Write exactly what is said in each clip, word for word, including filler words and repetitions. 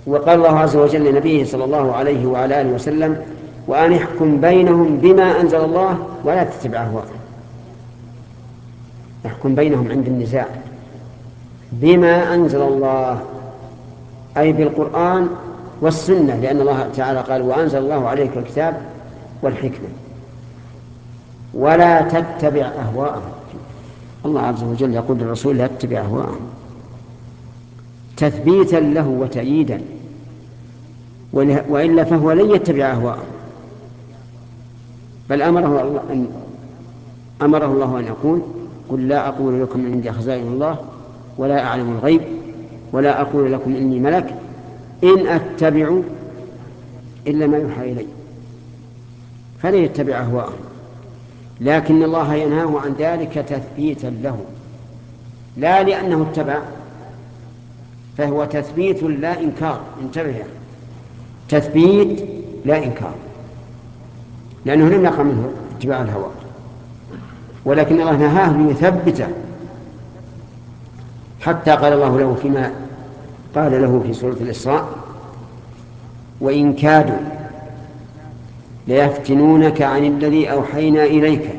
وقال الله عز وجل لنبيه صلى الله عليه وعلى آله وسلم: وأن احكم بينهم بما أنزل الله ولا تتبع أهواءهم. احكم بينهم عند النزاع بما أنزل الله، أي بالقرآن والسنة، لأن الله تعالى قال: وأنزل الله عليك الكتاب والحكمة، ولا تتبع أهواءهم. الله عز وجل يقول للرسول: لا تتبع أهواءهم، تثبيتا له وتأييدا، وإلا فهو لن يتبع أهواءهم، بل أمره الله أن أمره الله أن يقول: قل لا أقول لكم عندي خزائن الله ولا أعلم الغيب ولا أقول لكم إني ملك إن أتبع إلا ما يوحى إلي. فلا يتبع أهواءهم، لكن الله ينهاه عن ذلك تثبيتا له، لا لأنه اتبع، فهو تثبيت لا إنكار. انتبه، تثبيت لا إنكار، لأنه لم يقع منه اتباع الهوى، ولكن الله نهاه ليثبته، حتى قال الله له فيما قال له في سورة الإسراء: وإن كادوا ليفتنونك عن الذي أوحينا إليك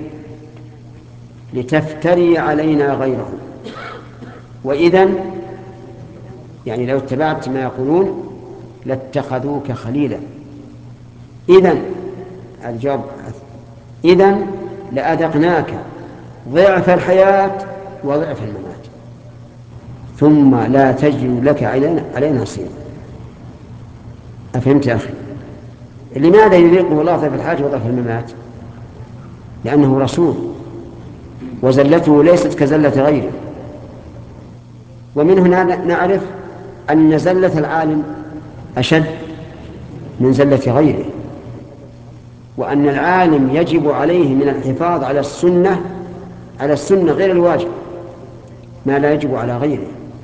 لتفتري علينا غيره، وإذن يعني لو اتبعت ما يقولون لاتخذوك خليلا. إذن الجواب: إذن لأذقناك ضعف الحياة وضعف الممات ثم لا تجد لك علينا, علينا نصيرا. أفهمت يا أخي؟ لماذا يذيقه الله ضعف الحياة وضعف الممات؟ لأنه رسول، وزلته ليست كزلة غيره. ومن هنا نعرف أن زلة العالم أشد من زلة غيره، وأن العالم يجب عليه من الحفاظ على السنة على السنة غير الواجب ما لا يجب على غيره،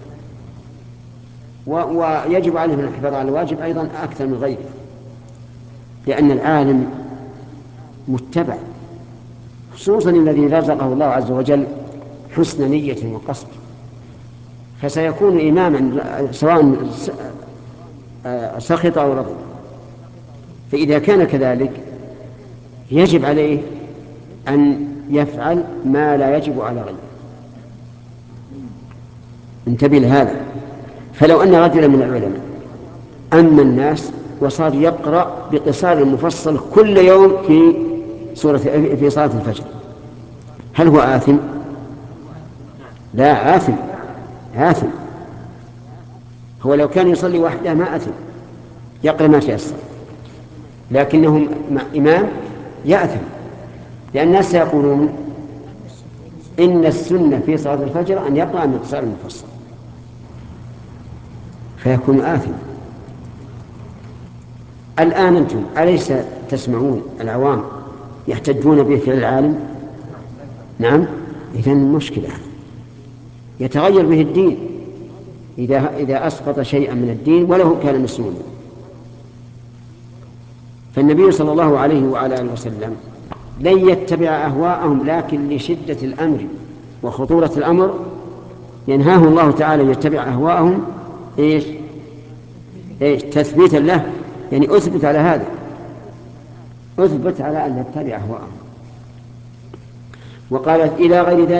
ويجب عليه من الحفاظ على الواجب أيضا أكثر من غيره، لأن العالم متبع، خصوصا الذي رزقه الله عز وجل حسن نية وقصد، فسيكون إماما سواء سخط أو رضي. فإذا كان كذلك يجب عليه أن يفعل ما لا يجب على غيره. انتبه لهذا. فلو أن رجلا من العلماء أما الناس وصار يقرأ بقصار المفصل كل يوم في سورة في صلاة الفجر، هل هو آثم؟ لا، آثم آثم. هو لو كان يصلي وحده ما آثم، يقرأ ما تيسر، لكنه إمام يأثم، لأن الناس يقولون إن السنة في صلاة الفجر أن يقرأ من قصار المفصل، فيكون آثم. الآن أنتم أليس تسمعون العوام يحتجون به في العالم؟ نعم. إذن مشكلة، يتغير به الدين إذا, إذا أسقط شيئا من الدين وله كان مسنونا. فالنبي صلى الله عليه وعلى آله وسلم لن يتبع أهواءهم، لكن لشدة الأمر وخطورة الأمر ينهاه الله تعالى يتبع أهواءهم. إيش؟ إيش؟ تثبيتا له، يعني أثبت على هذا، أثبت على أن نتبع أهواءهم. وقالت إلى غير ذلك